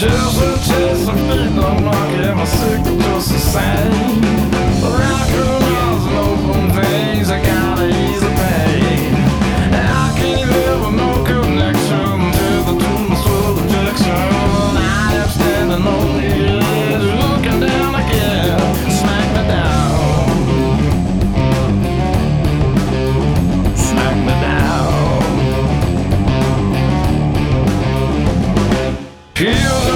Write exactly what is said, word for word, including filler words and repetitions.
Just a taste of feet don't knock it, my sick just the same. Rock and open veins, I gotta ease the pain. I can't live with no connection to the tunes full of Jackson. I am standing on the edge, looking down again. Smack me down, smack me down. Here's